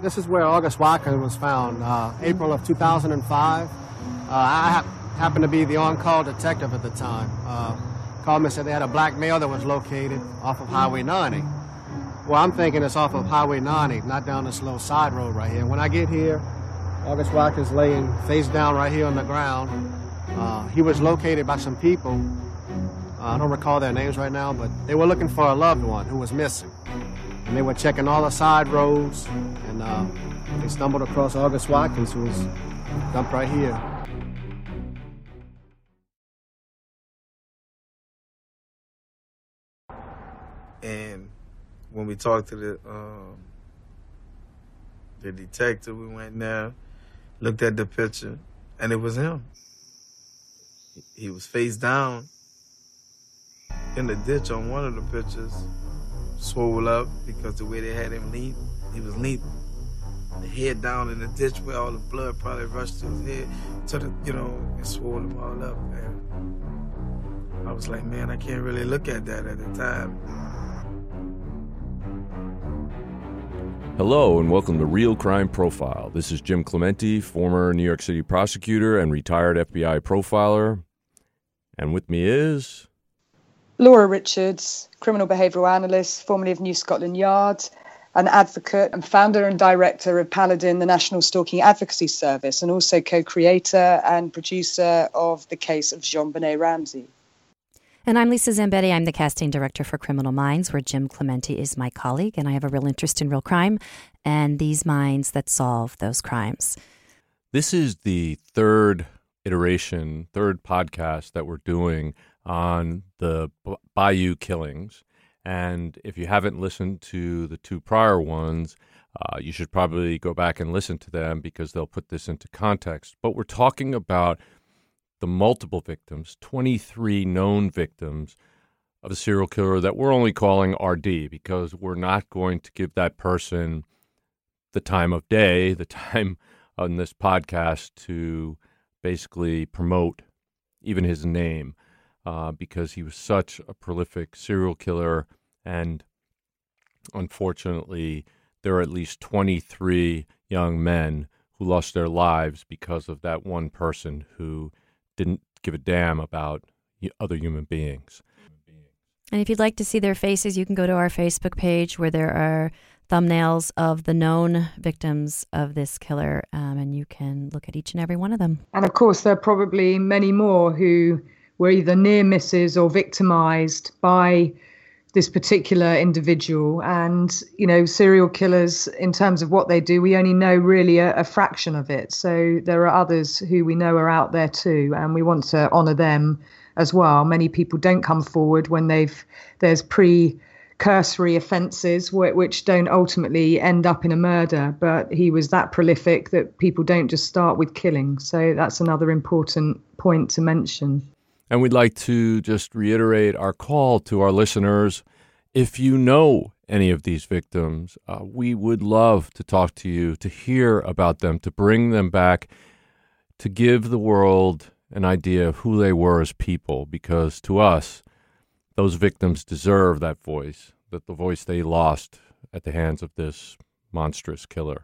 This is where August Watkins was found, April of 2005. I happened to be the on-call detective at the time. Called me and said they had a black male that was located off of Highway 90. Well, I'm thinking it's off of Highway 90, not down this little side road right here. When I get here, August Watkins laying face down right here on the ground. He was located by some people. I don't recall their names right now, but they were looking for a loved one who was missing. And they were checking all the side roads, and they stumbled across August Watkins, who was dumped right here. And when we talked to the detective, we went there, looked at the picture, and it was him. He was face down in the ditch on one of the pictures, swole up because the way they had him lean, he was leaning. The head down in the ditch where all the blood probably rushed to his head, to the, and swole him all up. And I was like, man, I can't really look at that at the time. Hello and welcome to Real Crime Profile. This is Jim Clemente, former New York City prosecutor and retired FBI profiler. And with me is... Laura Richards, criminal behavioural analyst, formerly of New Scotland Yard, an advocate and founder and director of Paladin, the National Stalking Advocacy Service, and also co-creator and producer of The Case of JonBenet Ramsey. And I'm Lisa Zambetti. I'm the casting director for Criminal Minds, where Jim Clemente is my colleague, and I have a real interest in real crime and these minds that solve those crimes. This is the third podcast that we're doing on the Bayou killings. And if you haven't listened to the two prior ones, you should probably go back and listen to them because they'll put this into context. But we're talking about the multiple victims, 23 known victims of a serial killer that we're only calling RD because we're not going to give that person the time of day, the time on this podcast to basically promote even his name because he was such a prolific serial killer. And unfortunately, there are at least 23 young men who lost their lives because of that one person who didn't give a damn about other human beings. And if you'd like to see their faces, you can go to our Facebook page where there are thumbnails of the known victims of this killer, and you can look at each and every one of them. And of course, there are probably many more who were either near misses or victimized by this particular individual. And, serial killers, in terms of what they do, we only know really a fraction of it. So there are others who we know are out there too, and we want to honor them as well. Many people don't come forward when there's cursory offences which don't ultimately end up in a murder, but he was that prolific that people don't just start with killing. So that's another important point to mention. And we'd like to just reiterate our call to our listeners. If you know any of these victims, we would love to talk to you, to hear about them, to bring them back, to give the world an idea of who they were as people, because to us, those victims deserve that voice, the voice they lost at the hands of this monstrous killer.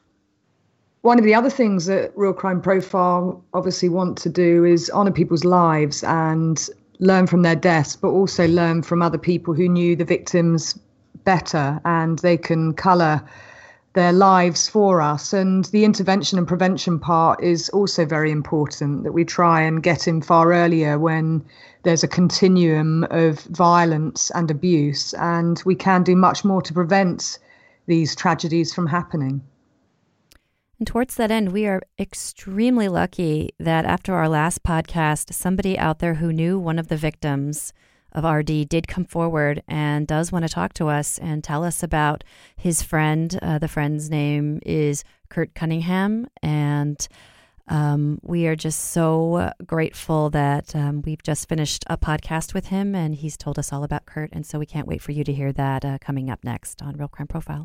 One of the other things that Real Crime Profile obviously want to do is honour people's lives and learn from their deaths, but also learn from other people who knew the victims better, and they can colour their lives for us. And the intervention and prevention part is also very important, that we try and get in far earlier when there's a continuum of violence and abuse, and we can do much more to prevent these tragedies from happening. And towards that end, we are extremely lucky that after our last podcast, somebody out there who knew one of the victims of RD did come forward and does want to talk to us and tell us about his friend. The friend's name is Kurt Cunningham, and we are just so grateful that we've just finished a podcast with him, and he's told us all about Kurt, and so we can't wait for you to hear that coming up next on Real Crime Profile.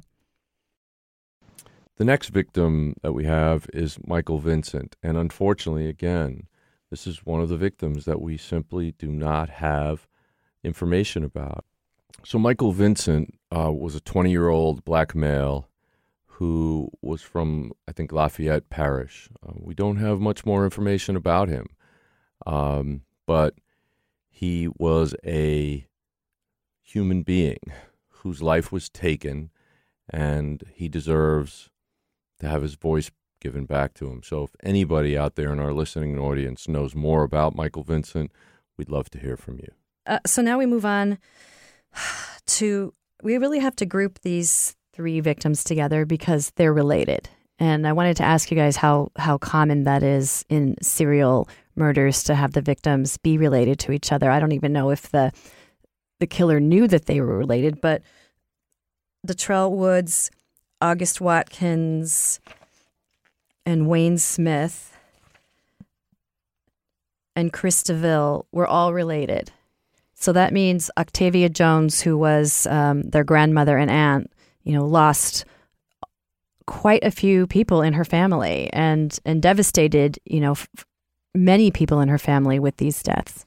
The next victim that we have is Michael Vincent, and unfortunately, again, this is one of the victims that we simply do not have information about. So Michael Vincent was a 20-year-old black male who was from, I think, Lafayette Parish. We don't have much more information about him, but he was a human being whose life was taken, and he deserves to have his voice given back to him. So if anybody out there in our listening audience knows more about Michael Vincent, we'd love to hear from you. So now we move on to, we really have to group these 3 victims together because they're related. And I wanted to ask you guys how common that is in serial murders to have the victims be related to each other. I don't even know if the killer knew that they were related, but Detrell Woods, August Watkins, and Wayne Smith and Chris DeVille were all related. So that means Octavia Jones, who was their grandmother and aunt, lost quite a few people in her family and devastated, many people in her family with these deaths.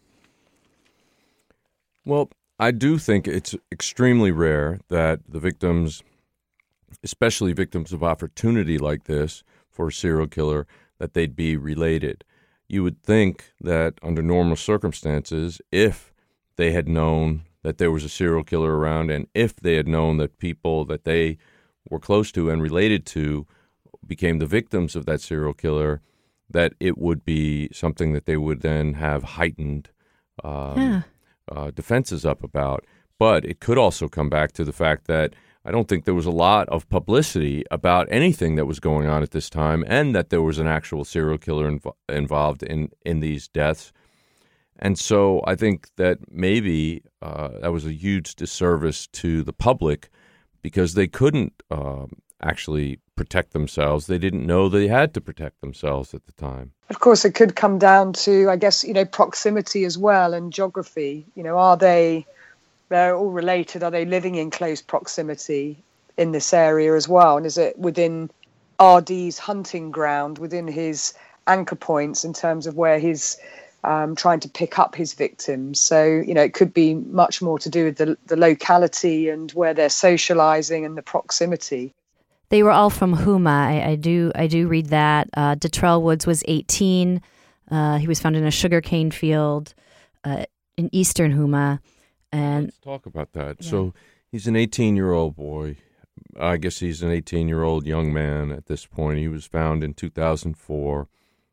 Well, I do think it's extremely rare that the victims, especially victims of opportunity like this for a serial killer, that they'd be related. You would think that under normal circumstances, if they had known that there was a serial killer around, and if they had known that people that they were close to and related to became the victims of that serial killer, that it would be something that they would then have heightened defenses up about. But it could also come back to the fact that I don't think there was a lot of publicity about anything that was going on at this time, and that there was an actual serial killer involved in these deaths. And so I think that maybe that was a huge disservice to the public because they couldn't actually protect themselves. They didn't know they had to protect themselves at the time. Of course, it could come down to, I guess, proximity as well and geography. They're all related. Are they living in close proximity in this area as well? And is it within RD's hunting ground, within his anchor points in terms of where he's trying to pick up his victims? So, it could be much more to do with the locality and where they're socializing and the proximity. They were all from Houma. I do read that. Detrell Woods was 18. He was found in a sugarcane field in eastern Houma. And let's talk about that. Yeah. So he's an 18-year-old boy. I guess he's an 18-year-old young man at this point. He was found in 2004,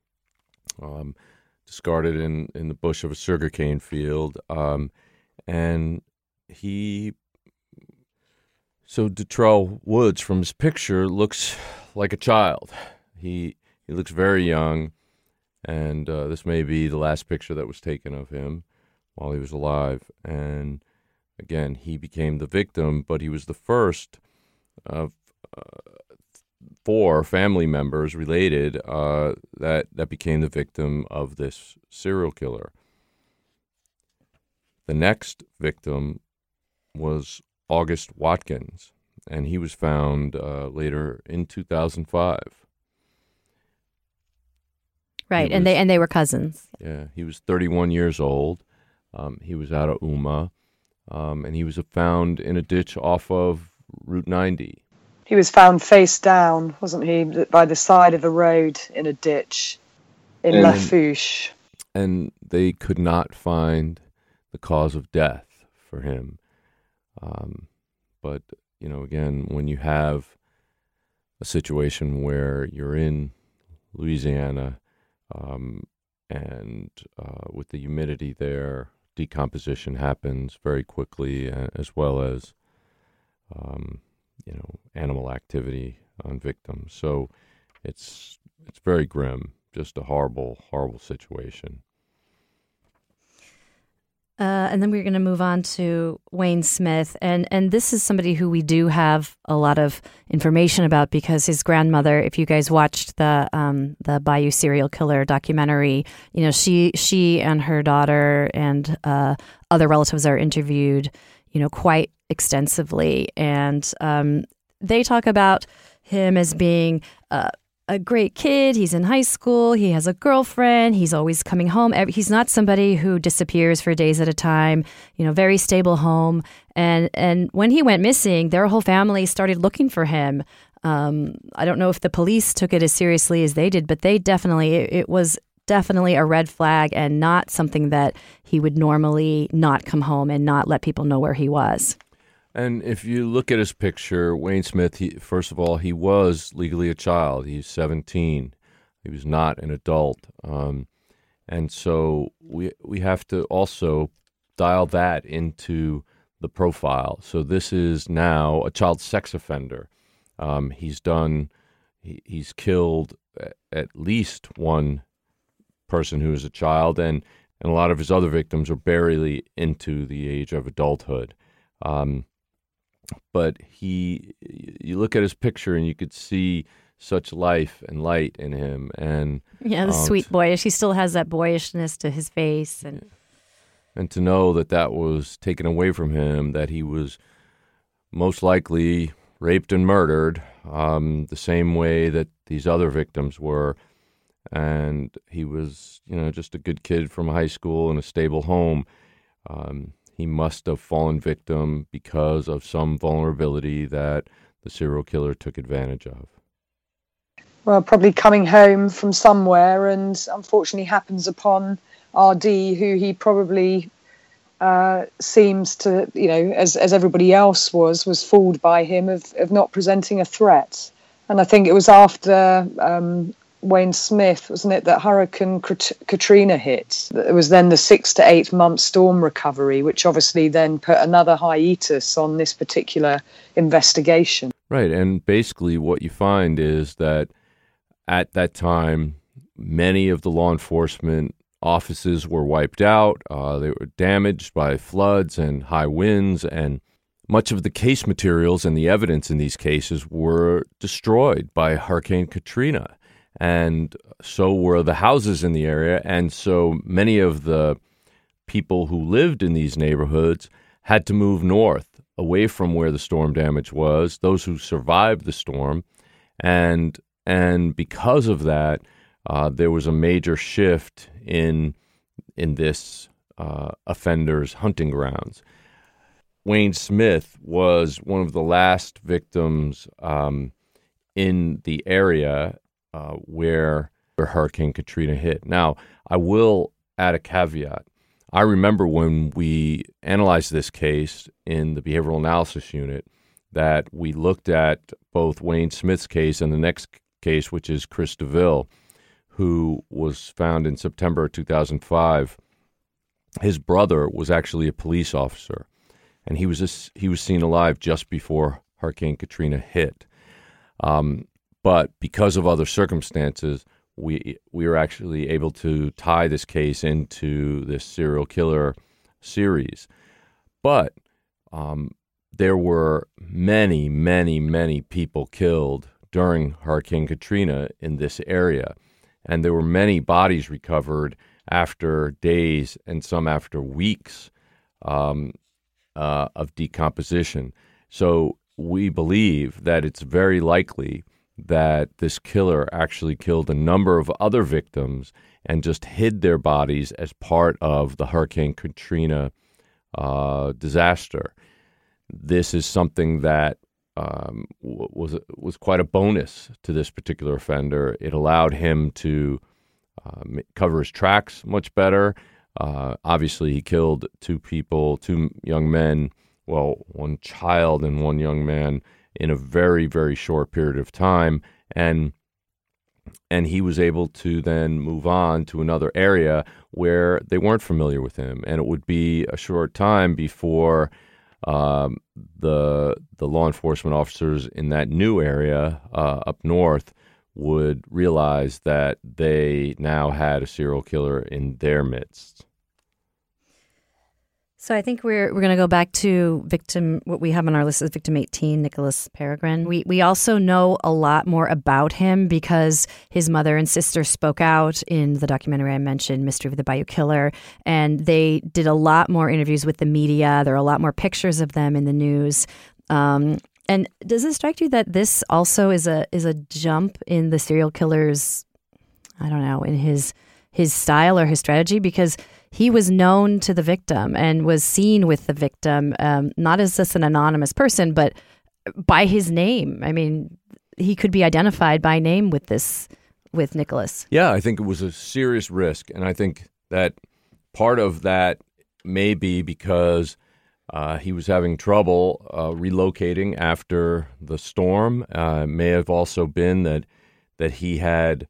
discarded in the bush of a sugarcane field. And Detrell Woods, from his picture, looks like a child. He looks very young, and this may be the last picture that was taken of him while he was alive. And again, he became the victim, but he was the first of 4 family members related that became the victim of this serial killer. The next victim was August Watkins, and he was found later in 2005. Right, and they were cousins. Yeah, he was 31 years old. He was out of Houma, and he was found in a ditch off of Route 90. He was found face down, wasn't he, by the side of a road in a ditch in Lafourche. And they could not find the cause of death for him. But, again, when you have a situation where you're in Louisiana and with the humidity there, decomposition happens very quickly, as well as, animal activity on victims. So it's very grim, just a horrible, horrible situation. And then we're going to move on to Wayne Smith. And this is somebody who we do have a lot of information about because his grandmother, if you guys watched the Bayou serial killer documentary, she and her daughter and other relatives are interviewed, quite extensively. And they talk about him as being a great kid. He's in high school. He has a girlfriend. He's always coming home. He's not somebody who disappears for days at a time, very stable home. And when he went missing, their whole family started looking for him. I don't know if the police took it as seriously as they did, but it was definitely a red flag and not something that he would normally not come home and not let people know where he was. And if you look at his picture, Wayne Smith, first of all, he was legally a child. He's 17. He was not an adult. And so we have to also dial that into the profile. So this is now a child sex offender. He's killed at least one person who is a child, and a lot of his other victims are barely into the age of adulthood. But you look at his picture and you could see such life and light in him. And the sweet boyish. He still has that boyishness to his face. And to know that was taken away from him, that he was most likely raped and murdered the same way that these other victims were. And he was, just a good kid from high school in a stable home. He must have fallen victim because of some vulnerability that the serial killer took advantage of. Well, probably coming home from somewhere and unfortunately happens upon RD, who he probably seems to, as everybody else was fooled by him of not presenting a threat. And I think it was after Wayne Smith, wasn't it, that Hurricane Katrina hit. It was then the 6 to 8 month storm recovery, which obviously then put another hiatus on this particular investigation. Right, and basically what you find is that at that time, many of the law enforcement offices were wiped out. They were damaged by floods and high winds, and much of the case materials and the evidence in these cases were destroyed by Hurricane Katrina. And so were the houses in the area, and so many of the people who lived in these neighborhoods had to move north, away from where the storm damage was, those who survived the storm. And because of that, there was a major shift in this offender's hunting grounds. Wayne Smith was one of the last victims in the area where Hurricane Katrina hit. Now, I will add a caveat. I remember when we analyzed this case in the Behavioral Analysis Unit that we looked at both Wayne Smith's case and the next case, which is Chris DeVille, who was found in September 2005. His brother was actually a police officer, and he was seen alive just before Hurricane Katrina hit. But because of other circumstances, we were actually able to tie this case into this serial killer series. But there were many, many, many people killed during Hurricane Katrina in this area. And there were many bodies recovered after days and some after weeks of decomposition. So we believe that it's very likely that this killer actually killed a number of other victims and just hid their bodies as part of the Hurricane Katrina disaster. This is something that was quite a bonus to this particular offender. It allowed him to cover his tracks much better. Obviously, he killed two young men, one child and one young man, in a very, very short period of time, and he was able to then move on to another area where they weren't familiar with him, and it would be a short time before the law enforcement officers in that new area up north would realize that they now had a serial killer in their midst. So I think we're going to go back to what we have on our list is victim 18, Nicholas Peregrine. We also know a lot more about him because his mother and sister spoke out in the documentary I mentioned, Mystery of the Bayou Killer, and they did a lot more interviews with the media. There are a lot more pictures of them in the news. And does it strike you that this also is a jump in the serial killer's, I don't know, in his style or his strategy? Because he was known to the victim and was seen with the victim, not as just an anonymous person, but by his name. I mean, he could be identified by name with Nicholas. Yeah, I think it was a serious risk, and I think that part of that may be because he was having trouble relocating after the storm. May have also been that he had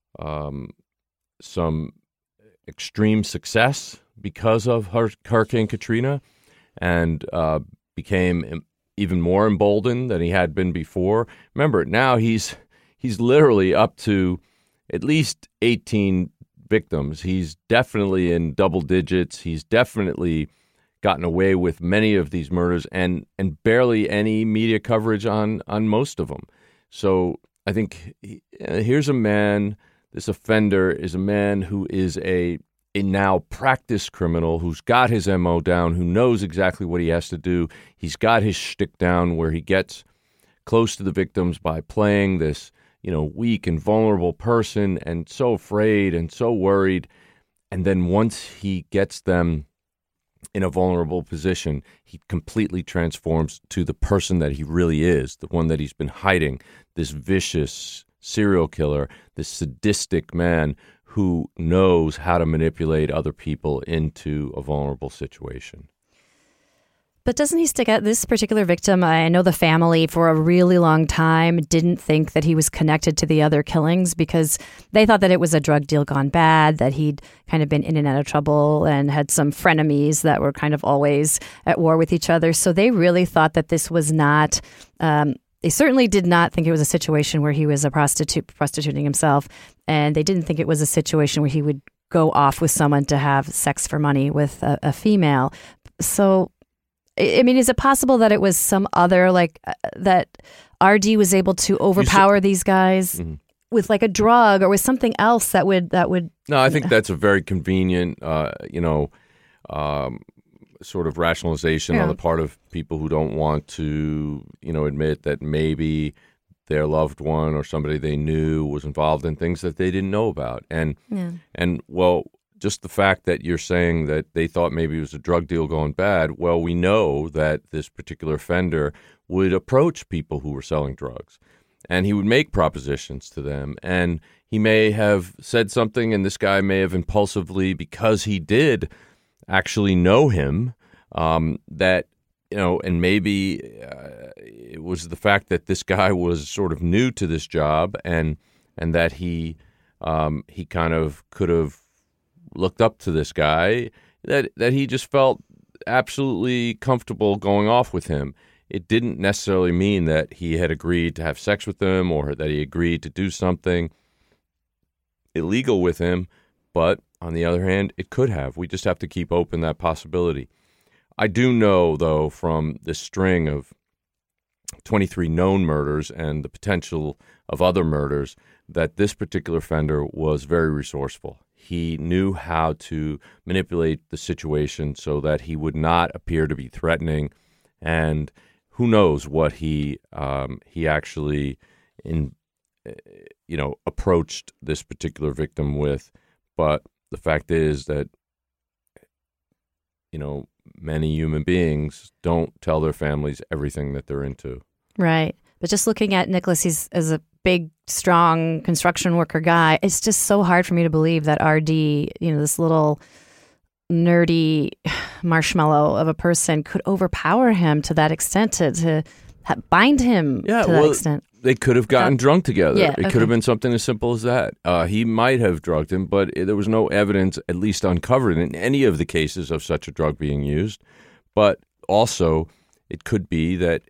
some extreme success because of Hurricane Katrina, and became even more emboldened than he had been before. Remember, now he's literally up to at least 18 victims. He's definitely in double digits. He's definitely gotten away with many of these murders, and barely any media coverage on most of them. So I think here's a man, this offender is a man who is a now practiced criminal, who's got his MO down, who knows exactly what he has to do. He's got his shtick down where he gets close to the victims by playing this, weak and vulnerable person, and so afraid and so worried. And then once he gets them in a vulnerable position, he completely transforms to the person that he really is, the one that he's been hiding, this vicious serial killer, this sadistic man who knows how to manipulate other people into a vulnerable situation. But doesn't he stick out this particular victim? I know the family for a really long time didn't think that he was connected to the other killings because they thought that it was a drug deal gone bad, that he'd kind of been in and out of trouble and had some frenemies that were kind of always at war with each other. So they really thought that this was not... They certainly did not think it was a situation where he was a prostituting himself, and they didn't think it was a situation where he would go off with someone to have sex for money with a female. So, I mean, is it possible that it was some other, that RD was able to overpower these guys with like a drug or with something else that would? No, I think that's a very convenient, sort of rationalization on the part of people who don't want to, admit that maybe their loved one or somebody they knew was involved in things that they didn't know about. And just the fact that you're saying that they thought maybe it was a drug deal going bad, well, we know that this particular offender would approach people who were selling drugs, and he would make propositions to them, and he may have said something, and this guy may have impulsively, because he did actually know him, that, and maybe it was the fact that this guy was sort of new to this job, and that he kind of could have looked up to this guy, that he just felt absolutely comfortable going off with him. It didn't necessarily mean that he had agreed to have sex with him or that he agreed to do something illegal with him, but on the other hand, it could have. We just have to keep open that possibility. I do know, though, from this string of 23 known murders and the potential of other murders, that this particular offender was very resourceful. He knew how to manipulate the situation so that he would not appear to be threatening, and who knows what he actually approached this particular victim with. But the fact is that, many human beings don't tell their families everything that they're into. Right. But just looking at Nicholas, he's as a big, strong construction worker guy, it's just so hard for me to believe that RD, this little nerdy marshmallow of a person could overpower him to that extent, to bind him to that extent. They could have gotten drunk together. Yeah, it could have been something as simple as that. He might have drugged him, but there was no evidence, at least uncovered, in any of the cases of such a drug being used. But also, it could be that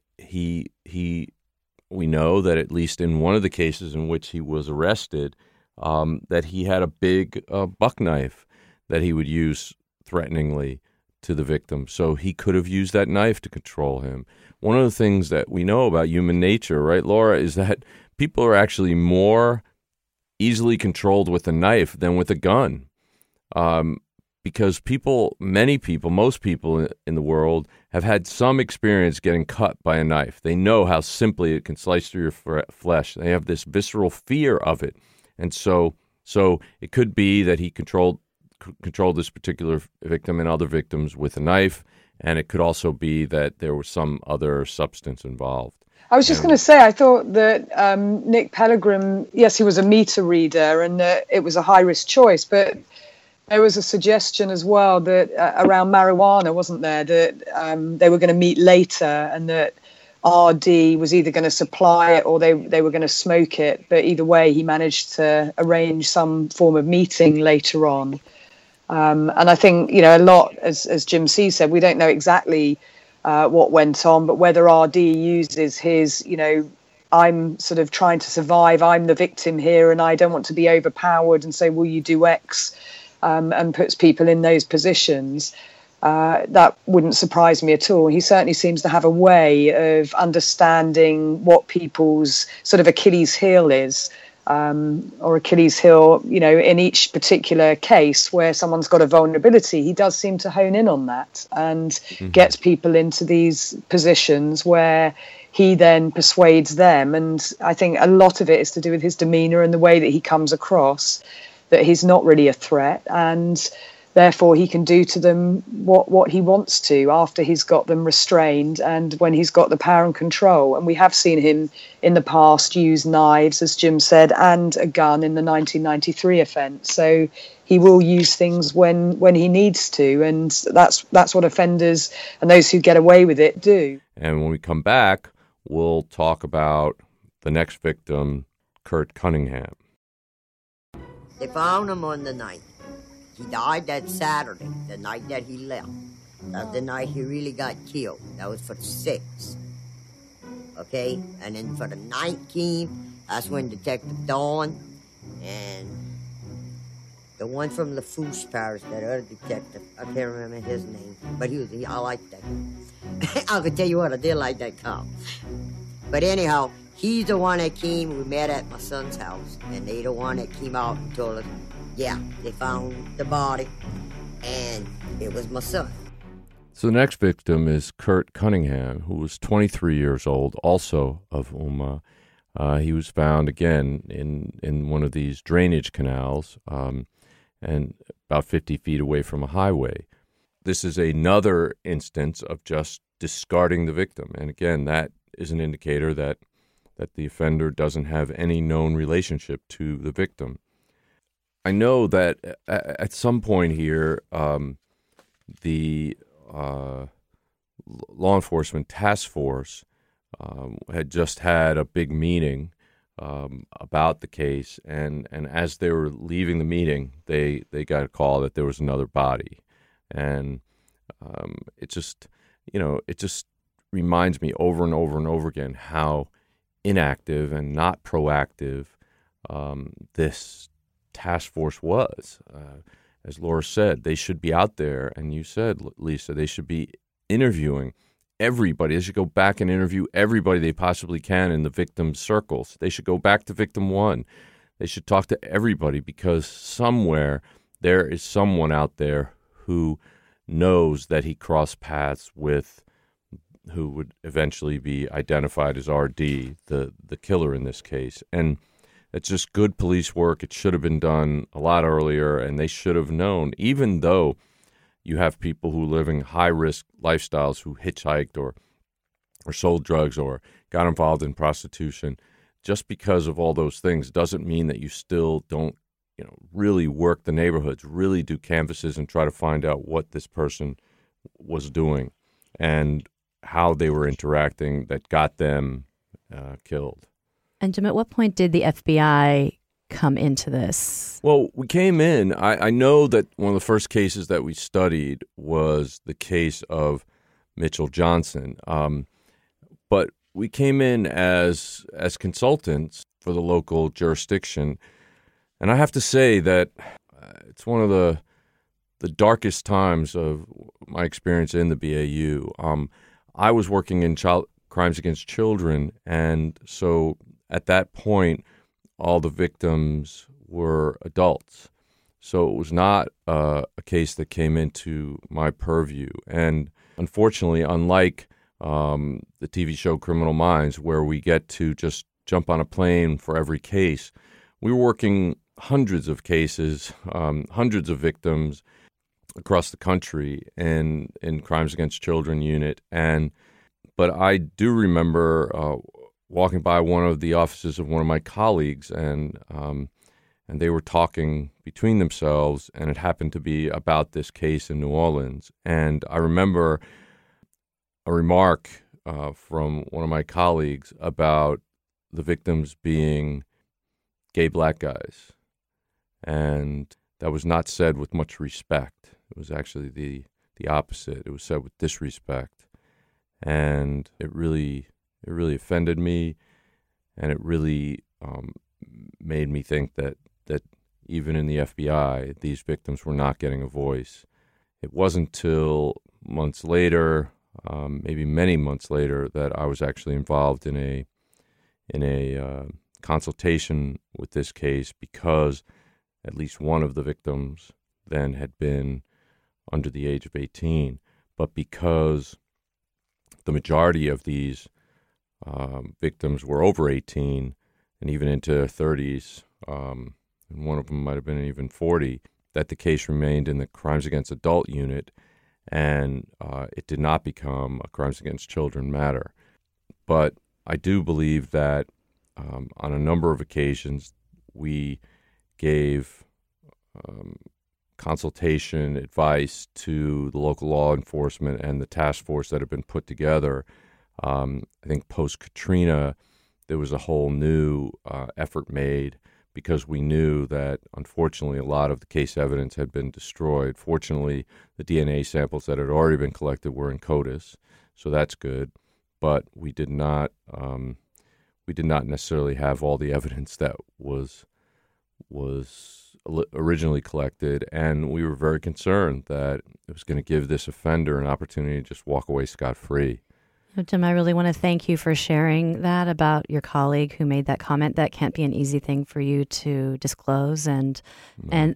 we know that at least in one of the cases in which he was arrested, that he had a big buck knife that he would use threateningly to the victim. So he could have used that knife to control him. One of the things that we know about human nature, right, Laura, is that people are actually more easily controlled with a knife than with a gun. Because most people in the world have had some experience getting cut by a knife. They know how simply it can slice through your flesh. They have this visceral fear of it. And so it could be that he controlled this particular victim and other victims with a knife, and it could also be that there was some other substance involved. I was just going to say, I thought that Nick Pellegrim, yes, he was a meter reader and that it was a high-risk choice, but there was a suggestion as well that around marijuana, wasn't there, that they were going to meet later and that RD was either going to supply it or they were going to smoke it. But either way, he managed to arrange some form of meeting later on. And I think, a lot, as Jim C said, we don't know exactly what went on, but whether RD uses his, I'm sort of trying to survive, I'm the victim here and I don't want to be overpowered and say, will you do X, and puts people in those positions, that wouldn't surprise me at all. He certainly seems to have a way of understanding what people's sort of Achilles heel is, or Achilles heel, in each particular case where someone's got a vulnerability. He does seem to hone in on that and gets people into these positions where he then persuades them. And I think a lot of it is to do with his demeanor and the way that he comes across, that he's not really a threat, and therefore he can do to them what he wants to after he's got them restrained and when he's got the power and control. And we have seen him in the past use knives, as Jim said, and a gun in the 1993 offence. So he will use things when he needs to, and that's what offenders and those who get away with it do. And when we come back, we'll talk about the next victim, Kurt Cunningham. They found him on the 9th. He died that Saturday, the night that he left. That's the night he really got killed. That was for the 6th. Okay? And then for the 19th, that's when Detective Dawn and the one from LaFouche Parish, that other detective, I can't remember his name, but I liked that. I could tell you what, I did like that cop. But anyhow, he's the one that came. We met at my son's house, and they the one that came out and told us, yeah, they found the body, and it was my son. So the next victim is Kurt Cunningham, who was 23 years old, also of Umma. He was found, again, in one of these drainage canals, and about 50 feet away from a highway. This is another instance of just discarding the victim. And again, that is an indicator that the offender doesn't have any known relationship to the victim. I know that at some point here, the law enforcement task force had just had a big meeting about the case, and as they were leaving the meeting, they got a call that there was another body, and it just reminds me over and over and over again how inactive and not proactive this task force was. As Laura said, they should be out there, and you said, Lisa, they should be interviewing everybody. They should go back and interview everybody they possibly can in the victim's circles. They should go back to victim one. They should talk to everybody, because somewhere there is someone out there who knows that he crossed paths with who would eventually be identified as RD, the killer in this case. And it's just good police work. It should have been done a lot earlier, and they should have known, even though you have people who live in high-risk lifestyles who hitchhiked or sold drugs or got involved in prostitution. Just because of all those things doesn't mean that you still don't, really work the neighborhoods, really do canvases and try to find out what this person was doing and how they were interacting that got them killed. And Jim, at what point did the FBI come into this? Well, we came in. I know that one of the first cases that we studied was the case of Mitchell Johnson. But we came in as consultants for the local jurisdiction. And I have to say that it's one of the darkest times of my experience in the BAU. I was working in child crimes against children, and so at that point, all the victims were adults. So it was not a case that came into my purview. And unfortunately, unlike the TV show Criminal Minds, where we get to just jump on a plane for every case, we were working hundreds of cases, hundreds of victims across the country in Crimes Against Children unit. And but I do remember walking by one of the offices of one of my colleagues, and they were talking between themselves, and it happened to be about this case in New Orleans. And I remember a remark from one of my colleagues about the victims being gay black guys, and that was not said with much respect. It was actually the opposite. It was said with disrespect, and it really offended me, and it really made me think that even in the FBI, these victims were not getting a voice. It wasn't till months later, maybe many months later, that I was actually involved in a consultation with this case, because at least one of the victims then had been under the age of 18, but because the majority of these victims were over 18 and even into their 30s, and one of them might have been even 40, that the case remained in the Crimes Against Adult Unit, and it did not become a Crimes Against Children matter. But I do believe that on a number of occasions we gave consultation, advice to the local law enforcement and the task force that had been put together. I think post-Katrina, there was a whole new effort made, because we knew that, unfortunately, a lot of the case evidence had been destroyed. Fortunately, the DNA samples that had already been collected were in CODIS, so that's good. But we did not necessarily have all the evidence that was originally collected, and we were very concerned that it was going to give this offender an opportunity to just walk away scot-free. Jim, I really want to thank you for sharing that about your colleague who made that comment. That can't be an easy thing for you to disclose. And I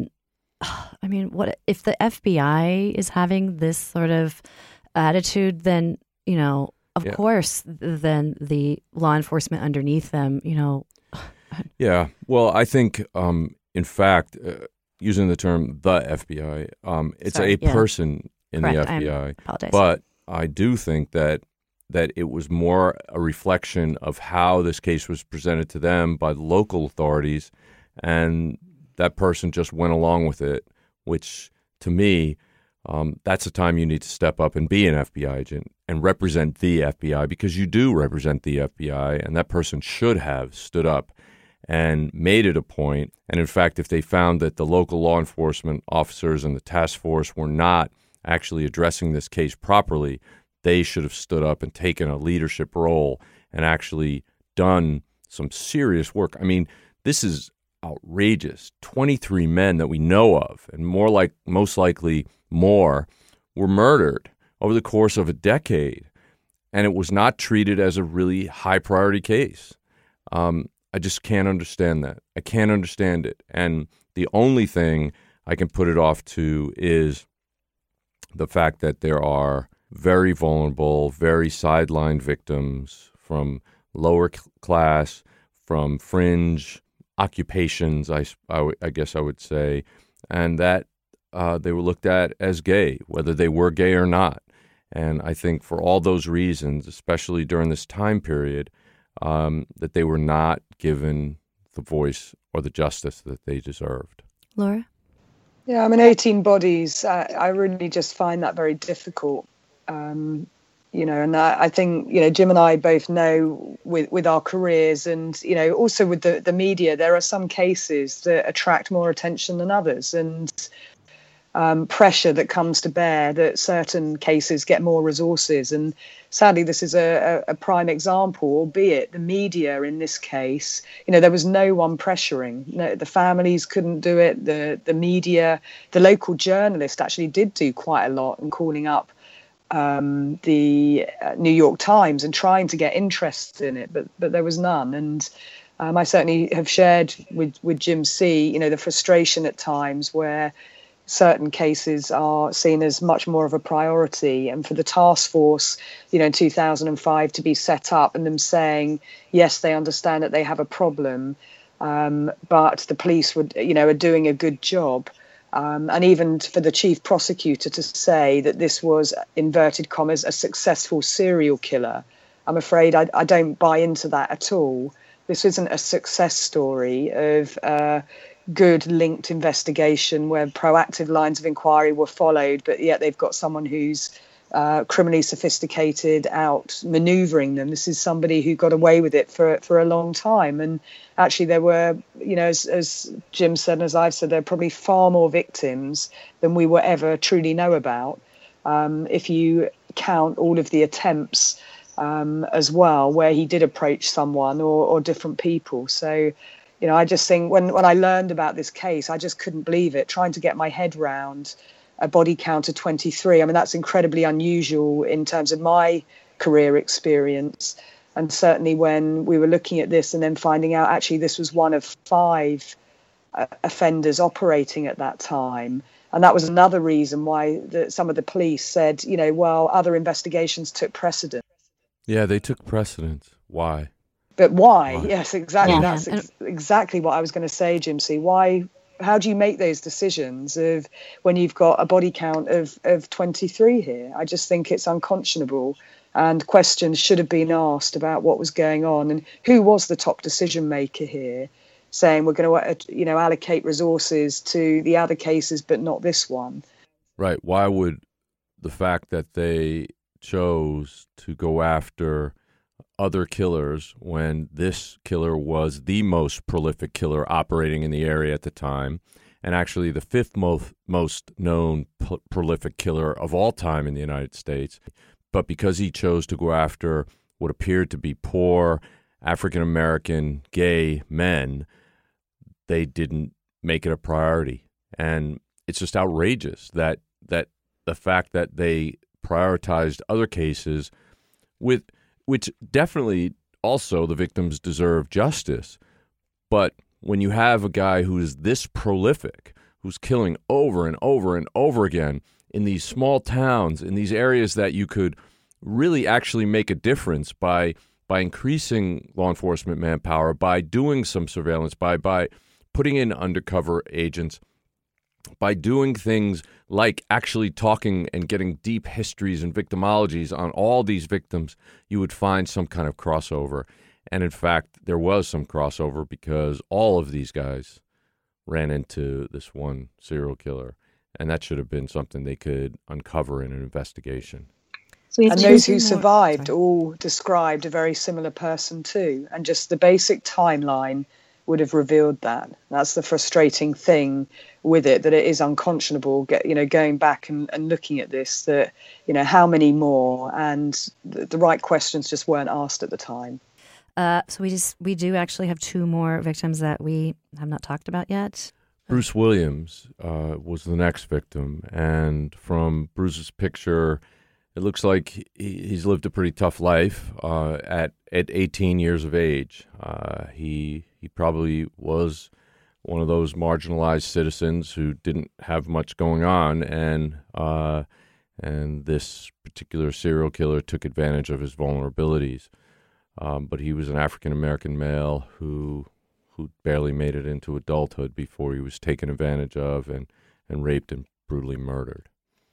mean, what if the FBI is having this sort of attitude? Then, of course, then the law enforcement underneath them, Yeah. Well, I think, in fact, using the term the FBI, it's person in Correct. the FBI. I apologize. But I do think that it was more a reflection of how this case was presented to them by the local authorities, and that person just went along with it, which to me, that's the time you need to step up and be an FBI agent and represent the FBI, because you do represent the FBI, and that person should have stood up and made it a point. And in fact, if they found that the local law enforcement officers and the task force were not actually addressing this case properly, they should have stood up and taken a leadership role and actually done some serious work. I mean, this is outrageous. 23 men that we know of, and most likely more, were murdered over the course of a decade, and it was not treated as a really high priority case. I just can't understand that. I can't understand it. And the only thing I can put it off to is the fact that there are very vulnerable, very sidelined victims from lower class, from fringe occupations, I guess I would say, and that they were looked at as gay, whether they were gay or not. And I think for all those reasons, especially during this time period, that they were not given the voice or the justice that they deserved. Laura? Yeah, I mean, 18 bodies, I really just find that very difficult. And I think, Jim and I both know with our careers and, also with the media, there are some cases that attract more attention than others, and pressure that comes to bear that certain cases get more resources. And sadly, this is a prime example, albeit the media in this case, there was no one pressuring. No, the families couldn't do it. The media, the local journalist actually did do quite a lot in calling up the New York Times and trying to get interest in it, but there was none. And I certainly have shared with Jim C, the frustration at times where certain cases are seen as much more of a priority, and for the task force, in 2005 to be set up and them saying, yes, they understand that they have a problem, but the police would, are doing a good job. And even for the chief prosecutor to say that this was, inverted commas, a successful serial killer, I'm afraid I don't buy into that at all. This isn't a success story of good linked investigation where proactive lines of inquiry were followed, but yet they've got someone who's criminally sophisticated out maneuvering them. This is somebody who got away with it for a long time. And actually there were, as Jim said, and as I've said, there are probably far more victims than we will ever truly know about. If you count all of the attempts as well, where he did approach someone or different people. So, I just think when I learned about this case, I just couldn't believe it, trying to get my head round a body count of 23. I mean, that's incredibly unusual in terms of my career experience. And certainly when we were looking at this and then finding out actually this was one of 5 offenders operating at that time. And that was another reason why some of the police said, well, other investigations took precedence. Yeah, they took precedence. Why? But why? Yes, exactly. Yeah. That's exactly what I was going to say, Jim C. Why? How do you make those decisions of when you've got a body count of 23 here? I just think it's unconscionable, and questions should have been asked about what was going on and who was the top decision maker here, saying we're going to allocate resources to the other cases but not this one. Right. Why would the fact that they chose to go after other killers when this killer was the most prolific killer operating in the area at the time, and actually the 5th most known prolific killer of all time in the United States. But because he chose to go after what appeared to be poor African-American gay men, they didn't make it a priority. And it's just outrageous that the fact that they prioritized other cases which definitely also the victims deserve justice. But when you have a guy who is this prolific, who's killing over and over and over again in these small towns, in these areas that you could really actually make a difference by increasing law enforcement manpower, by doing some surveillance, by putting in undercover agents, by doing things like actually talking and getting deep histories and victimologies on all these victims, you would find some kind of crossover. And in fact, there was some crossover because all of these guys ran into this one serial killer. And that should have been something they could uncover in an investigation. And those who survived all described a very similar person too. And just the basic timeline would have revealed that. That's the frustrating thing with it, that it is unconscionable, going back and looking at this, that, how many more, and the right questions just weren't asked at the time. So we do actually have 2 more victims that we have not talked about yet. Bruce Williams was the next victim, and from Bruce's picture, it looks like he's lived a pretty tough life. At 18 years of age, he probably was one of those marginalized citizens who didn't have much going on, and this particular serial killer took advantage of his vulnerabilities. But he was an African-American male who barely made it into adulthood before he was taken advantage of and raped and brutally murdered.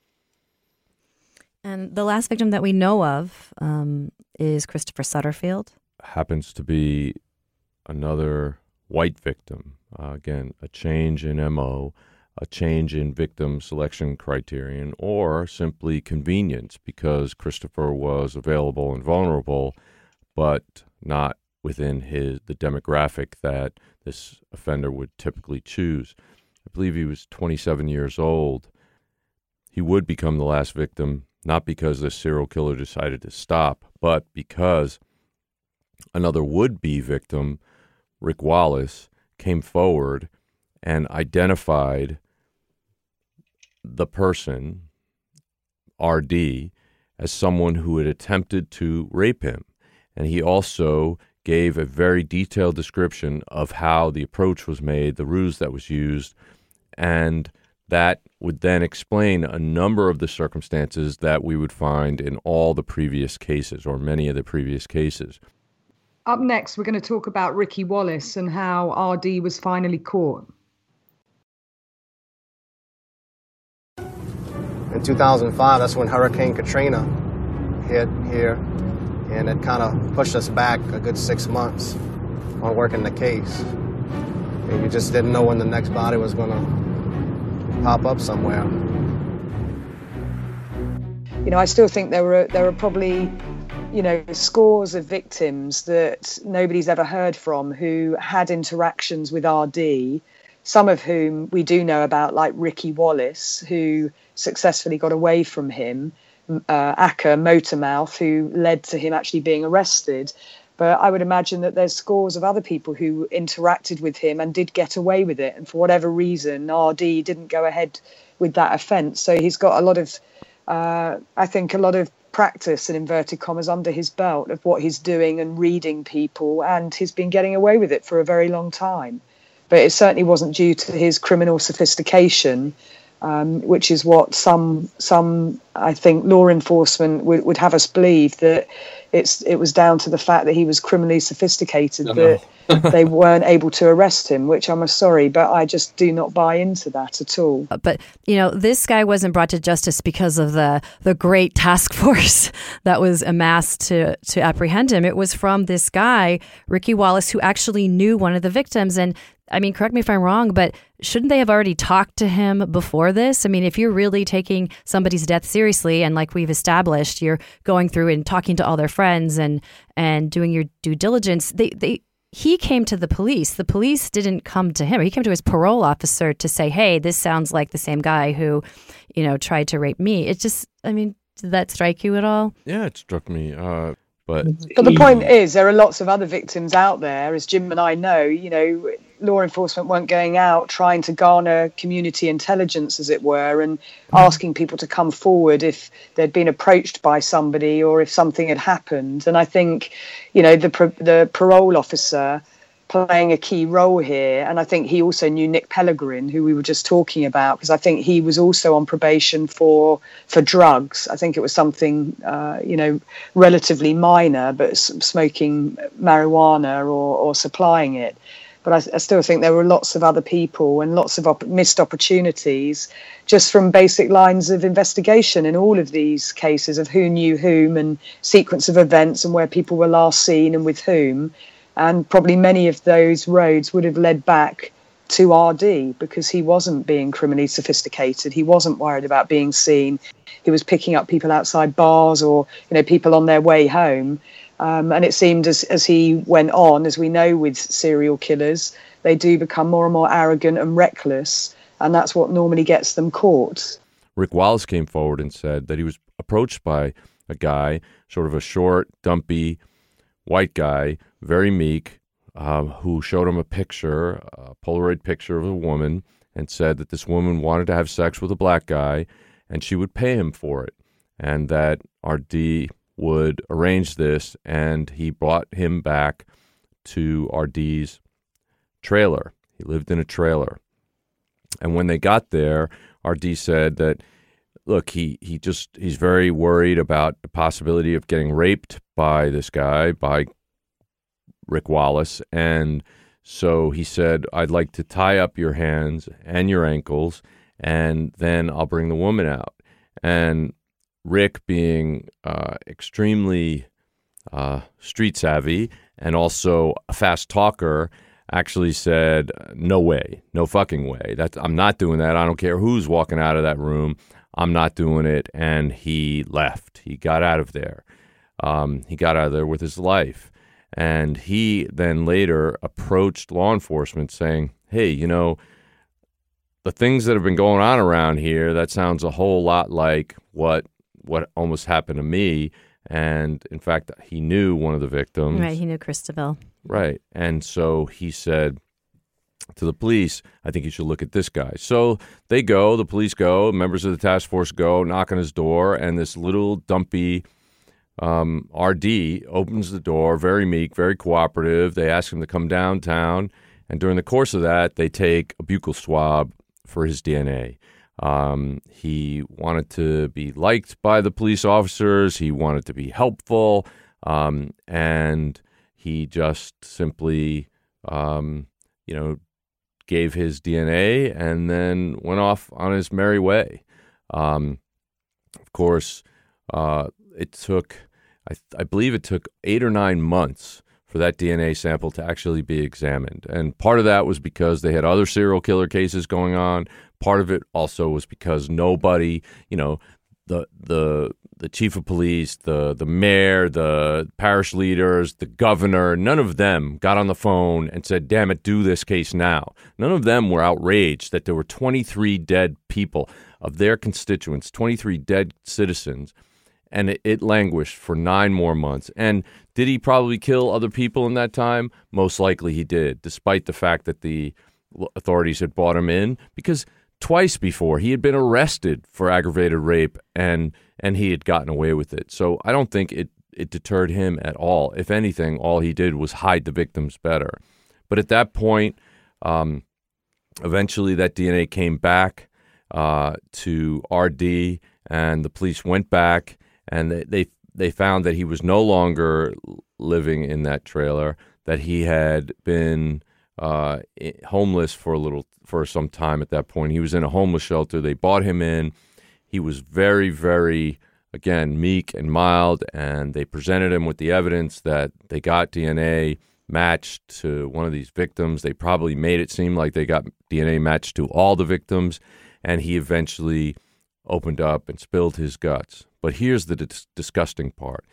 And the last victim that we know of is Christopher Sutterfield. Happens to be another white victim. Again, a change in MO, a change in victim selection criterion, or simply convenience because Christopher was available and vulnerable, but not within the demographic that this offender would typically choose. I believe he was 27 years old. He would become the last victim, not because this serial killer decided to stop, but because another would-be victim, Rick Wallace, came forward and identified the person, RD, as someone who had attempted to rape him. And he also gave a very detailed description of how the approach was made, the ruse that was used, and that would then explain a number of the circumstances that we would find in all the previous cases, or many of the previous cases. Up next, we're going to talk about Ricky Wallace and how RD was finally caught. in 2005, that's when Hurricane Katrina hit here, and it kind of pushed us back a good 6 months on working the case. And you just didn't know when the next body was going to pop up somewhere. You know, I still think there are probably, you know, scores of victims that nobody's ever heard from who had interactions with RD, some of whom we do know about, like Ricky Wallace, who successfully got away from him, Acker Motormouth, who led to him actually being arrested. But I would imagine that there's scores of other people who interacted with him and did get away with it. And for whatever reason, RD didn't go ahead with that offence. So he's got a lot of, I think, a lot of practice, in inverted commas, under his belt of what he's doing and reading people. And he's been getting away with it for a very long time. But it certainly wasn't due to his criminal sophistication, which is what some I think law enforcement would have us believe, that it was down to the fact that he was criminally sophisticated that they weren't able to arrest him, which I'm sorry, but I just do not buy into that at all. But, you know, this guy wasn't brought to justice because of the great task force that was amassed to apprehend him. It was from this guy, Ricky Wallace, who actually knew one of the victims. And I mean, correct me if I'm wrong, but shouldn't they have already talked to him before this? I mean, if you're really taking somebody's death seriously, and like we've established, you're going through and talking to all their friends and doing your due diligence, he came to the police. The police didn't come to him. He came to his parole officer to say, hey, this sounds like the same guy who, you know, tried to rape me. It just, I mean, did that strike you at all? Yeah, it struck me. But the point is, there are lots of other victims out there, as Jim and I know. You know, law enforcement weren't going out trying to garner community intelligence, as it were, and asking people to come forward if they'd been approached by somebody or if something had happened. And I think, you know, the parole officer playing a key role here, and I think he also knew Nick Pellegrin, who we were just talking about, because I think he was also on probation for drugs. I think it was something you know, relatively minor, but smoking marijuana or supplying it. But I still think there were lots of other people and lots of missed opportunities just from basic lines of investigation in all of these cases of who knew whom and sequence of events and where people were last seen and with whom. And probably many of those roads would have led back to RD, because he wasn't being criminally sophisticated. He wasn't worried about being seen. He was picking up people outside bars or, you know, people on their way home. And it seemed as he went on, as we know with serial killers, they do become more and more arrogant and reckless. And that's what normally gets them caught. Rick Wallace came forward and said that he was approached by a guy, sort of a short, dumpy, white guy, very meek, who showed him a picture, a Polaroid picture of a woman, and said that this woman wanted to have sex with a black guy, and she would pay him for it, and that RD would arrange this, and he brought him back to RD's trailer. He lived in a trailer. And when they got there, RD said that, look, he's very worried about the possibility of getting raped by this guy, by Rick Wallace. And so he said, I'd like to tie up your hands and your ankles, and then I'll bring the woman out. And Rick, being extremely street savvy and also a fast talker, actually said, no way, no fucking way. I'm not doing that. I don't care who's walking out of that room. I'm not doing it. And he left. He got out of there. He got out of there with his life. And he then later approached law enforcement saying, hey, you know, the things that have been going on around here, that sounds a whole lot like what almost happened to me. And in fact, he knew one of the victims. Right, he knew Christabel. Right. And so he said to the police, I think you should look at this guy. So they go, the police go, members of the task force go, knock on his door, and this little dumpy RD opens the door, very meek, very cooperative. They ask him to come downtown, and during the course of that, they take a buccal swab for his DNA. He wanted to be liked by the police officers. He wanted to be helpful, and he just simply, gave his DNA and then went off on his merry way. Of course, it took, I believe it took 8 or 9 months for that DNA sample to actually be examined. And part of that was because they had other serial killer cases going on. Part of it also was because nobody, the chief of police, the mayor, the parish leaders, the governor, none of them got on the phone and said, damn it, do this case now. None of them were outraged that there were 23 dead people of their constituents, 23 dead citizens, and it languished for 9 more months. And did he probably kill other people in that time? Most likely he did, despite the fact that the authorities had brought him in, because twice before he had been arrested for aggravated rape and he had gotten away with it. So I don't think it deterred him at all. If anything, all he did was hide the victims better. But at that point, eventually that DNA came back to RD, and the police went back and they found that he was no longer living in that trailer, that he had been homeless for some time at that point. He was in a homeless shelter. They brought him in. He was very, very, again, meek and mild, and they presented him with the evidence that they got DNA matched to one of these victims. They probably made it seem like they got DNA matched to all the victims, and he eventually opened up and spilled his guts. But here's the disgusting part.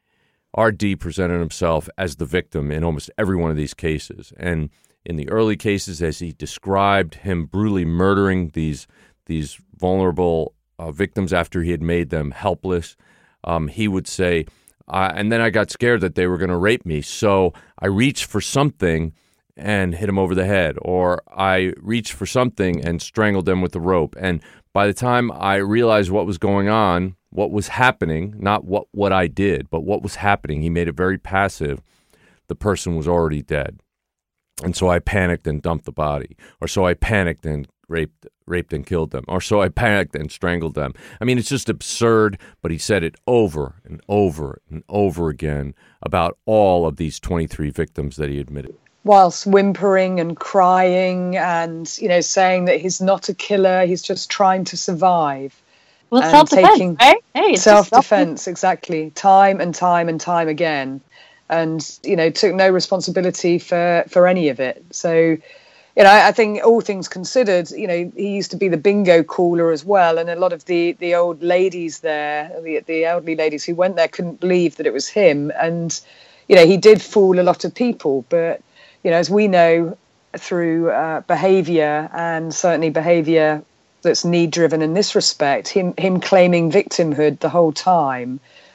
RD presented himself as the victim in almost every one of these cases. And in the early cases, as he described him brutally murdering these vulnerable victims after he had made them helpless, he would say, and then I got scared that they were going to rape me, so I reached for something and hit him over the head, or I reached for something and strangled them with the rope. And by the time I realized what was going on, what was happening, not what I did, but what was happening, he made it very passive, the person was already dead. And so I panicked and dumped the body, or so I panicked and raped and killed them, or so I panicked and strangled them. I mean, it's just absurd, but he said it over and over and over again about all of these 23 victims that he admitted. Whilst whimpering and crying and, saying that he's not a killer, he's just trying to survive. Well, self-defense, right? Hey, it's self-defense, exactly. Time and time and time again. And, took no responsibility for any of it. So, I think all things considered, he used to be the bingo caller as well. And a lot of the old ladies there, the elderly ladies who went there couldn't believe that it was him. And, he did fool a lot of people. But, as we know through behavior, and certainly behavior that's need-driven in this respect, him claiming victimhood the whole time,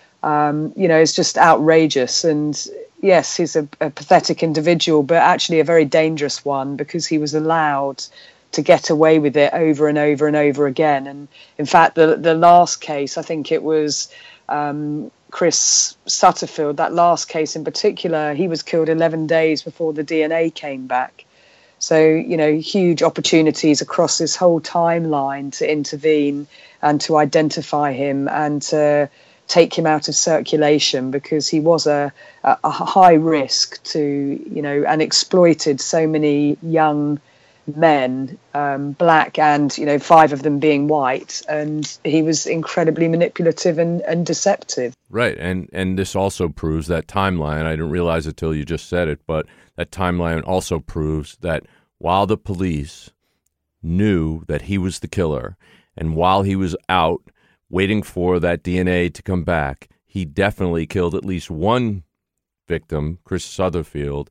is just outrageous. And yes, he's a pathetic individual, but actually a very dangerous one, because he was allowed to get away with it over and over and over again. And in fact, the last case, I think it was Chris Sutterfield, that last case in particular, he was killed 11 days before the DNA came back. So, huge opportunities across this whole timeline to intervene and to identify him and to take him out of circulation, because he was a high risk to, and exploited so many young men, black, and 5 of them being white, and he was incredibly manipulative and deceptive. Right, and this also proves that timeline. I didn't realize it till you just said it, but that timeline also proves that while the police knew that he was the killer, and while he was out waiting for that DNA to come back, he definitely killed at least one victim, Chris Sutterfield,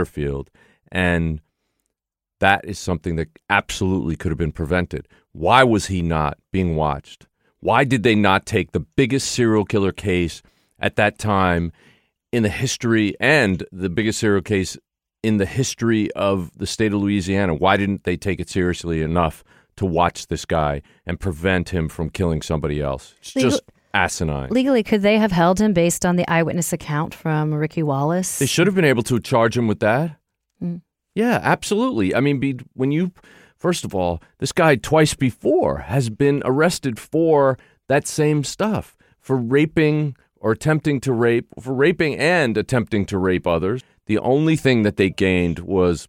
and that is something that absolutely could have been prevented. Why was he not being watched? Why did they not take the biggest serial killer case at that time in the history, and the biggest serial case in the history of the state of Louisiana? Why didn't they take it seriously enough to watch this guy and prevent him from killing somebody else? It's just asinine. Legally, could they have held him based on the eyewitness account from Ricky Wallace? They should have been able to charge him with that. Yeah, absolutely. I mean, first of all, this guy twice before has been arrested for that same stuff, for raping or attempting to rape, for raping and attempting to rape others. The only thing that they gained was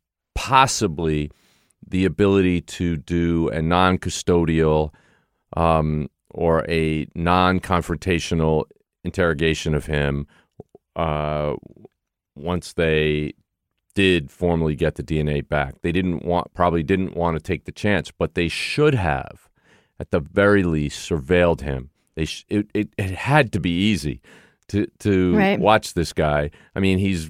possibly the ability to do a non-custodial or a non-confrontational interrogation of him once they did formally get the DNA back. They probably didn't want to take the chance, but they should have, at the very least, surveilled him. It had to be easy to watch this guy. I mean, he's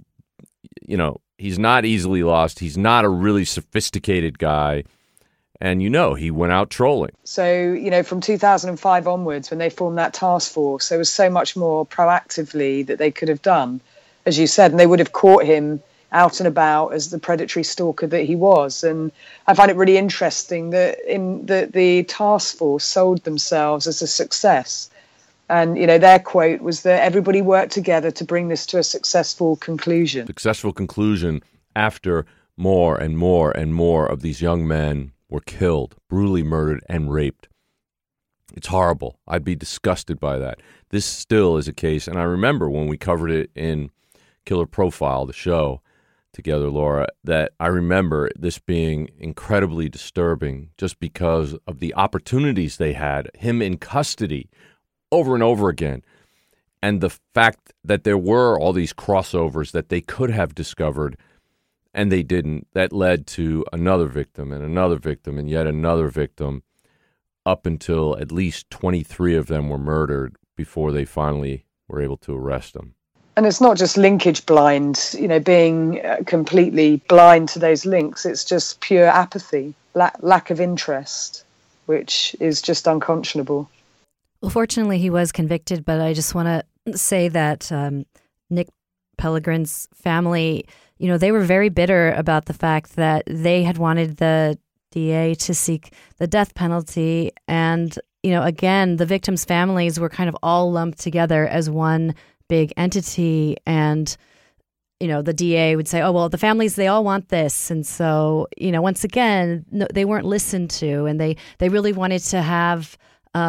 not easily lost. He's not a really sophisticated guy. And, he went out trolling. So, from 2005 onwards, when they formed that task force, there was so much more proactively that they could have done, as you said, and they would have caught him out and about as the predatory stalker that he was. And I find it really interesting that the task force sold themselves as a success. And, their quote was that everybody worked together to bring this to a successful conclusion. Successful conclusion after more and more and more of these young men were killed, brutally murdered, and raped. It's horrible. I'd be disgusted by that. This still is a case, and I remember when we covered it in Killer Profile, the show, together, Laura, that I remember this being incredibly disturbing just because of the opportunities they had, him in custody over and over again, and the fact that there were all these crossovers that they could have discovered and they didn't. That led to another victim and another victim and yet another victim, up until at least 23 of them were murdered before they finally were able to arrest them. And it's not just linkage blind, being completely blind to those links. It's just pure apathy, lack of interest, which is just unconscionable. Well, fortunately, he was convicted, but I just want to say that Nick Pellegrin's family, they were very bitter about the fact that they had wanted the DA to seek the death penalty. And, again, the victims' families were kind of all lumped together as one big entity. And, the DA would say, oh, well, the families, they all want this. And so, once again, no, they weren't listened to. And they really wanted to have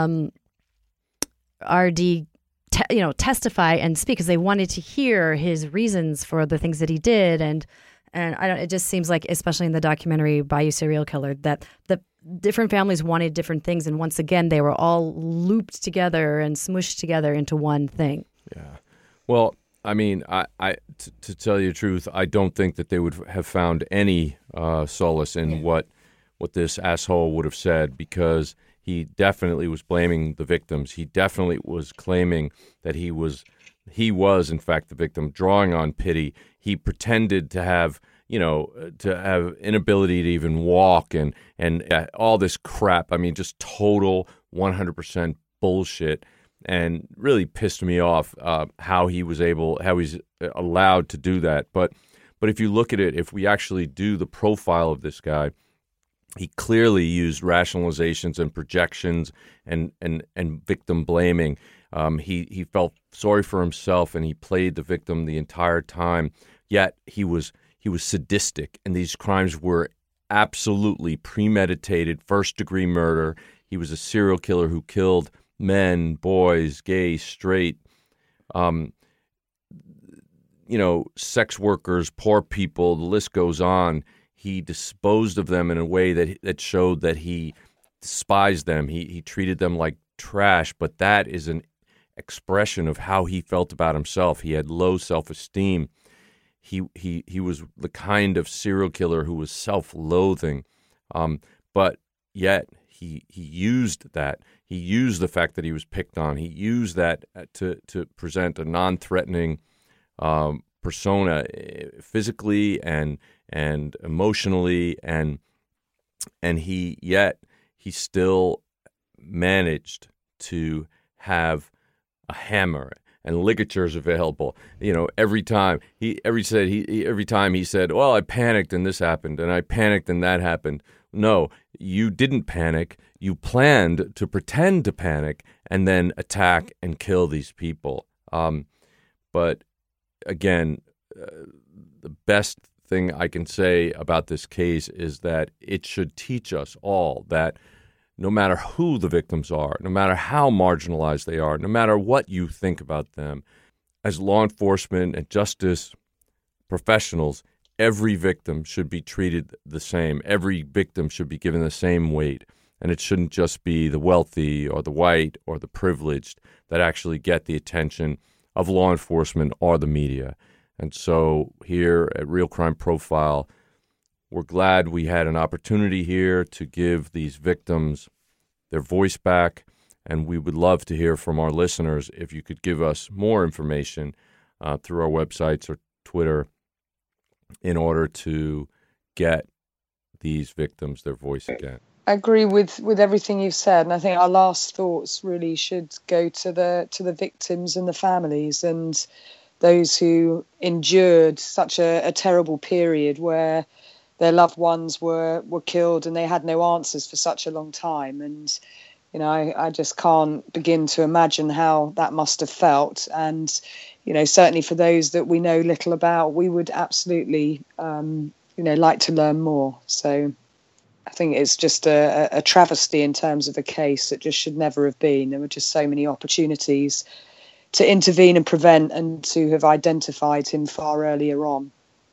RD testify and speak because they wanted to hear his reasons for the things that he did. And it just seems like, especially in the documentary Bayou Serial Killer, that the different families wanted different things. And once again, they were all looped together and smushed together into one thing. Yeah. Well, I mean, to tell you the truth, I don't think that they would have found any solace in what this asshole would have said, because he definitely was blaming the victims. He definitely was claiming that he was in fact the victim, drawing on pity. He pretended to have, to have inability to even walk and all this crap. I mean, just total 100% bullshit, and really pissed me off how he's allowed to do that. But if you look at it, if we actually do the profile of this guy, he clearly used rationalizations and projections and victim blaming. He felt sorry for himself, and he played the victim the entire time. Yet he was sadistic, and these crimes were absolutely premeditated, first-degree murder. He was a serial killer who killed men, boys, gay, straight, sex workers, poor people. The list goes on. He disposed of them in a way that showed that he despised them. He treated them like trash, but that is an expression of how he felt about himself. He had low self-esteem. He was the kind of serial killer who was self-loathing, but yet he used that. He used the fact that he was picked on. He used that to present a non-threatening persona, physically and emotionally, and he still managed to have a hammer and ligatures available. Every time he said, "Well, I panicked and this happened, and I panicked and that happened." No, you didn't panic. You planned to pretend to panic and then attack and kill these people. But again, the best thing I can say about this case is that it should teach us all that no matter who the victims are, no matter how marginalized they are, no matter what you think about them, as law enforcement and justice professionals, every victim should be treated the same. Every victim should be given the same weight. And it shouldn't just be the wealthy or the white or the privileged that actually get the attention of law enforcement or the media. And so here at Real Crime Profile, we're glad we had an opportunity here to give these victims their voice back, and we would love to hear from our listeners if you could give us more information through our websites or Twitter in order to get these victims their voice again. I agree with everything you've said, and I think our last thoughts really should go to the victims and the families and those who endured such a terrible period where their loved ones were killed and they had no answers for such a long time. And, you know, I just can't begin to imagine how that must have felt. And, you know, certainly for those that we know little about, we would absolutely, like to learn more. So I think it's just a travesty in terms of a case that just should never have been. There were just so many opportunities to intervene and prevent and to have identified him far earlier on.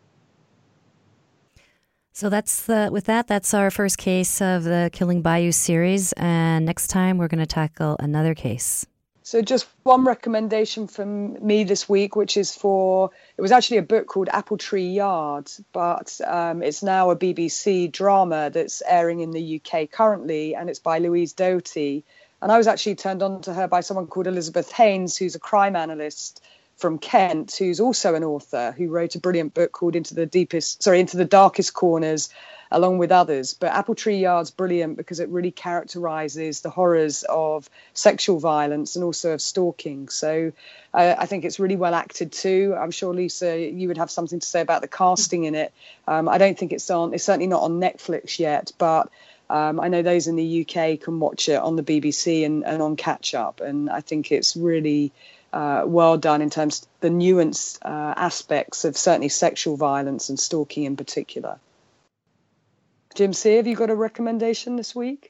So that's our first case of the Killing Bayou series, and next time we're going to tackle another case. So just one recommendation from me this week, which is it was actually a book called Apple Tree Yard, but it's now a BBC drama that's airing in the UK currently, and it's by Louise Doughty. And I was actually turned on to her by someone called Elizabeth Haynes, who's a crime analyst from Kent, who's also an author, who wrote a brilliant book called Into the Darkest Corners, along with others. But Apple Tree Yard's brilliant because it really characterises the horrors of sexual violence and also of stalking. So I think it's really well acted too. I'm sure, Lisa, you would have something to say about the casting in it. I don't think it's certainly not on Netflix yet, but I know those in the UK can watch it on the BBC and on Catch Up. And I think it's really well done in terms of the nuanced aspects of certainly sexual violence and stalking in particular. Jim C., have you got a recommendation this week?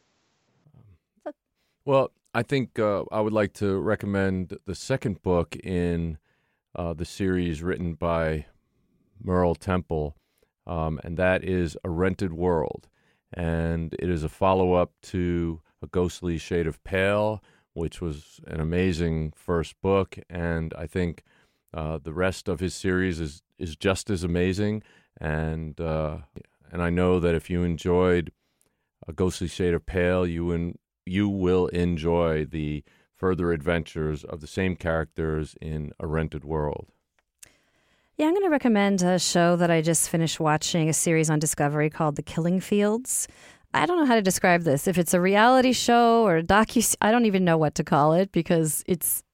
Well, I think I would like to recommend the second book in the series written by Merle Temple, and that is A Rented World. And it is a follow-up to A Ghostly Shade of Pale, which was an amazing first book, and I think the rest of his series is just as amazing. And I know that if you enjoyed A Ghostly Shade of Pale, you will enjoy the further adventures of the same characters in A Rented World. Yeah, I'm going to recommend a show that I just finished watching, a series on Discovery called The Killing Fields. I don't know how to describe this. If it's a reality show or a docu, I don't even know what to call it because it's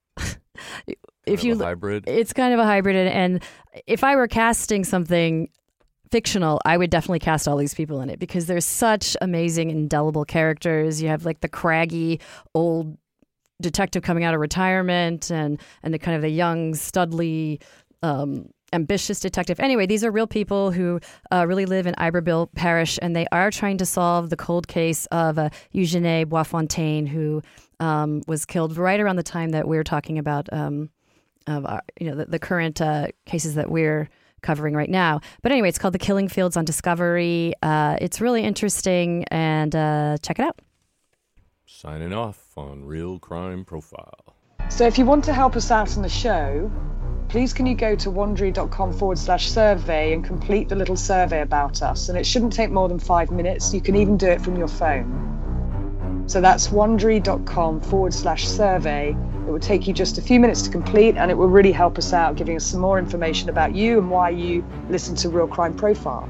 hybrid. It's kind of a hybrid. And if I were casting something fictional, I would definitely cast all these people in it because there's such amazing, indelible characters. You have like the craggy old detective coming out of retirement and the kind of the young, studly, ambitious detective. Anyway, these are real people who really live in Iberville Parish, and they are trying to solve the cold case of Eugenie Boisfontaine, who was killed right around the time that we're talking about the current cases that we're covering right now. But anyway, it's called The Killing Fields on Discovery. It's really interesting, and check it out. Signing off on Real Crime Profile. So if you want to help us out on the show, please can you go to wondery.com/survey and complete the little survey about us. And it shouldn't take more than 5 minutes. You can even do it from your phone. So that's wondery.com/survey. It will take you just a few minutes to complete, and it will really help us out, giving us some more information about you and why you listen to Real Crime Profile.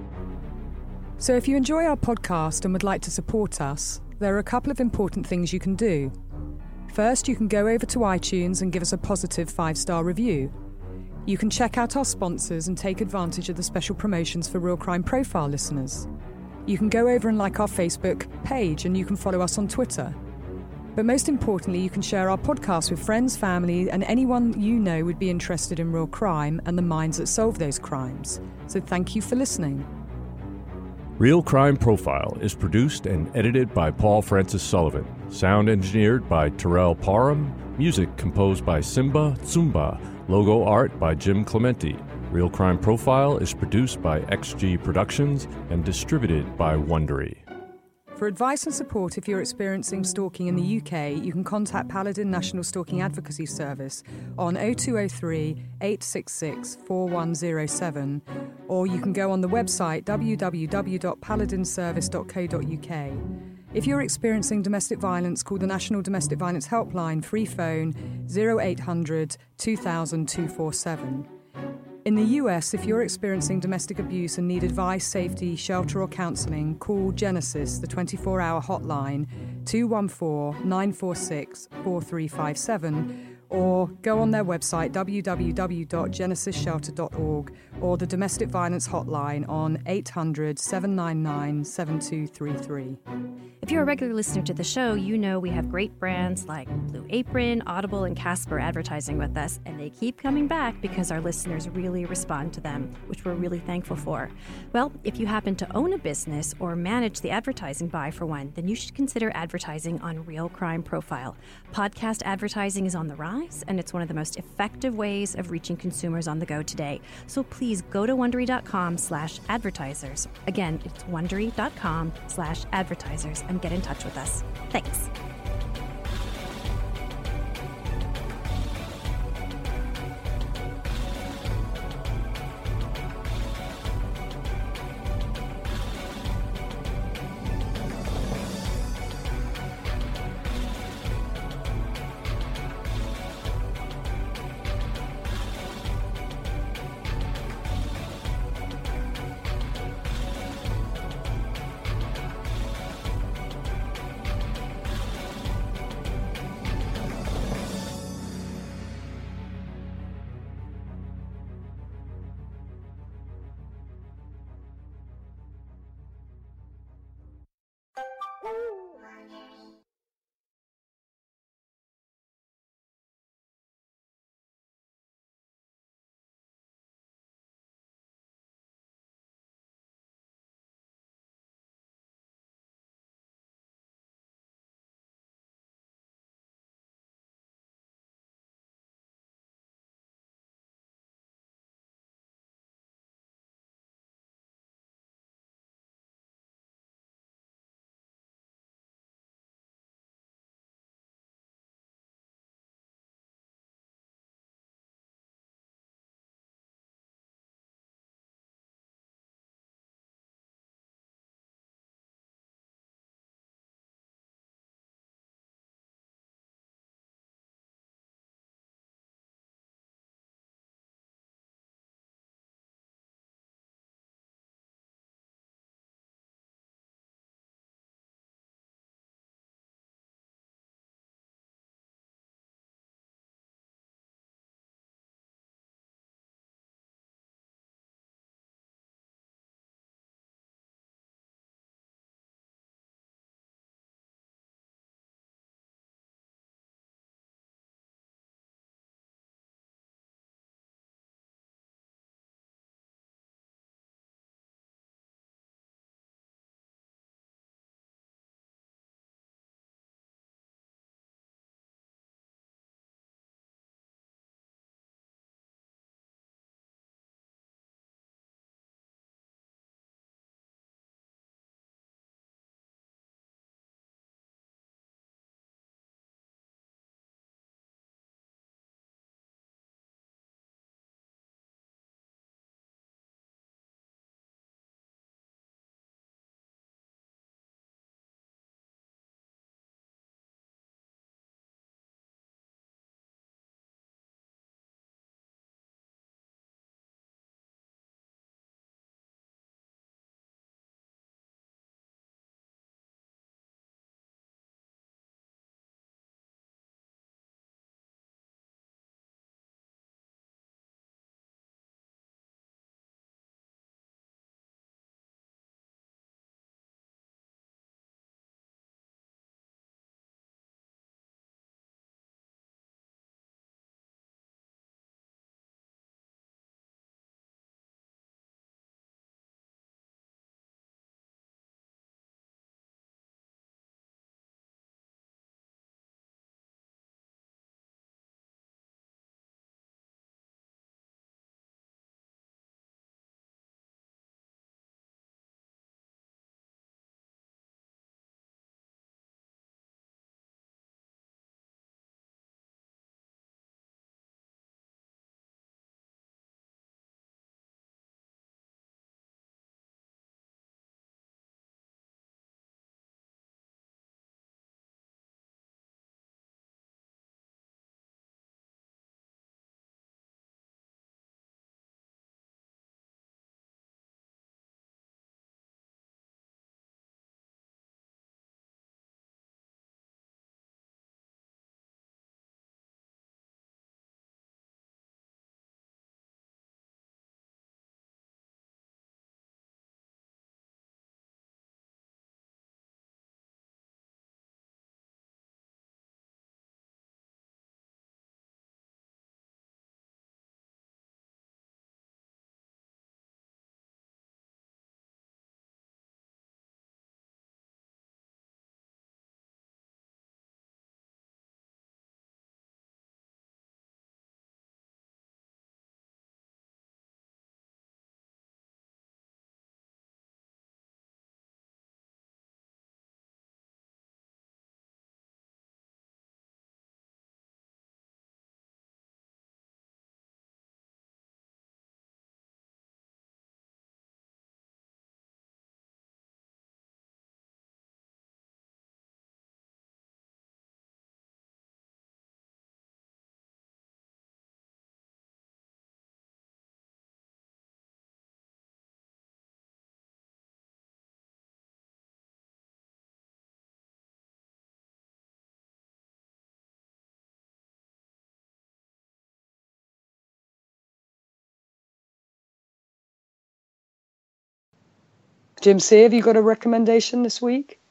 So if you enjoy our podcast and would like to support us, there are a couple of important things you can do. First, you can go over to iTunes and give us a positive 5-star review. You can check out our sponsors and take advantage of the special promotions for Real Crime Profile listeners. You can go over and like our Facebook page, and you can follow us on Twitter. But most importantly, you can share our podcast with friends, family, and anyone you know would be interested in real crime and the minds that solve those crimes. So thank you for listening. Real Crime Profile is produced and edited by Paul Francis Sullivan. Sound engineered by Terrell Parham. Music composed by Simba Tsumba. Logo art by Jim Clementi. Real Crime Profile is produced by XG Productions and distributed by Wondery. For advice and support if you're experiencing stalking in the UK, you can contact Paladin National Stalking Advocacy Service on 0203 866 4107, or you can go on the website www.paladinservice.co.uk. If you're experiencing domestic violence, call the National Domestic Violence Helpline free phone 0800 2000 247. In the US, if you're experiencing domestic abuse and need advice, safety, shelter or counselling, call Genesis, the 24-hour hotline, 214-946-4357, or go on their website, www.genesisshelter.org, or the Domestic Violence Hotline on 800-799-7233. If you're a regular listener to the show, you know we have great brands like Blue Apron, Audible, and Casper advertising with us, and they keep coming back because our listeners really respond to them, which we're really thankful for. Well, if you happen to own a business or manage the advertising buy for one, then you should consider advertising on Real Crime Profile. Podcast advertising is on the rise, and it's one of the most effective ways of reaching consumers on the go today. So please go to Wondery.com/advertisers. Again, it's Wondery.com/advertisers. And get in touch with us. Thanks. Jim C., have you got a recommendation this week?